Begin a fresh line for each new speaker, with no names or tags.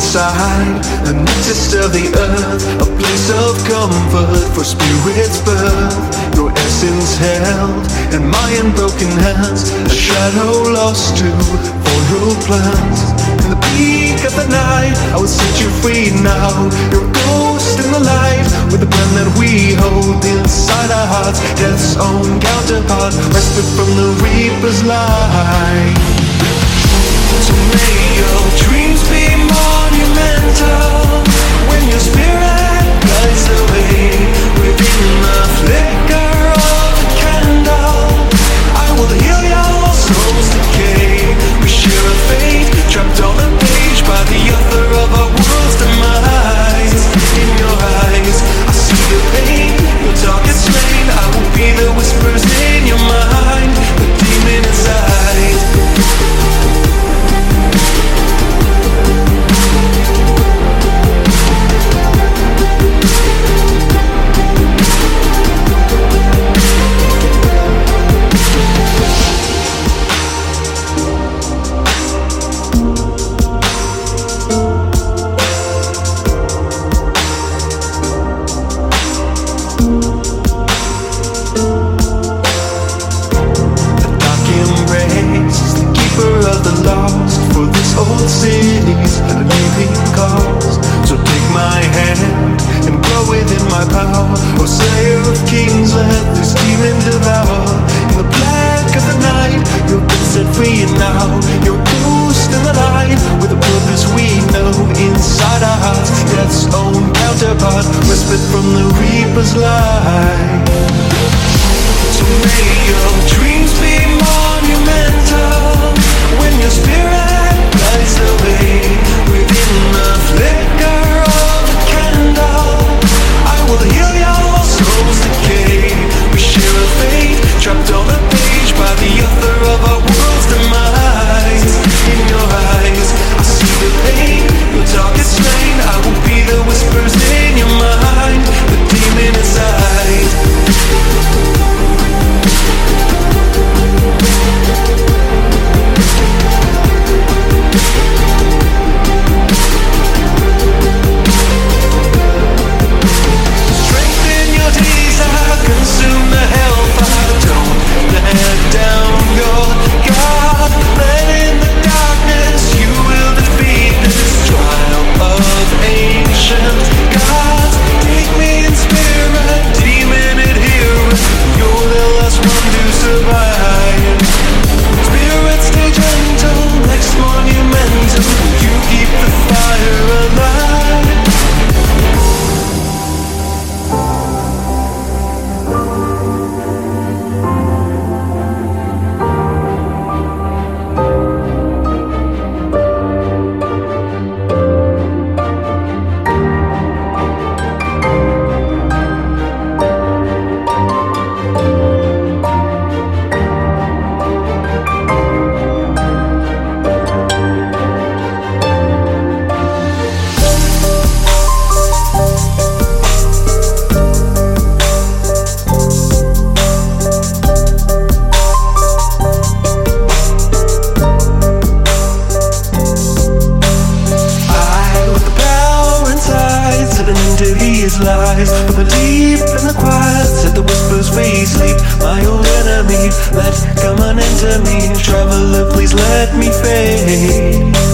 inside the nexus of the earth, a place of comfort for spirits birth. Your essence held in my unbroken hands, a shadow lost to foil plans. In the peak of the night, I will set you free now. You're a ghost in the light, with the plan that we hold inside our hearts, death's own counterpart, respite from the reaper's light. So may your dreams be monumental when your spirit guides the way. Within the flicker of a candle, I will heal your soul's decay. We share a fate, trapped on a page by the author of our world's demise. In your eyes, I see the pain, your darkest flame. I will be the whispers in your mind, the demon inside. Respite from the reaper's light. So may your dreams be monumental when your spirit guides the way. Within the flicker of a candle, I will heal your soul's decay. We share a fate, trapped on a page by the author of our world's demise. In your eyes, I see the pain, your darkest flame. I will be the whispers in your mind, the demon inside. Strengthen your desire, consume the hellfire. Don't let down your guard. Let in the darkness, you will defeat this trial of ancient gods. Take me in spirit, demon adherent. You're the last one to survive. Spirit, stay gentle, next monumental. You keep the fire alive. Lies from the deep and the quiet, said the whispers we sleep. My old enemy, let come on into me. Traveler, please let me fade.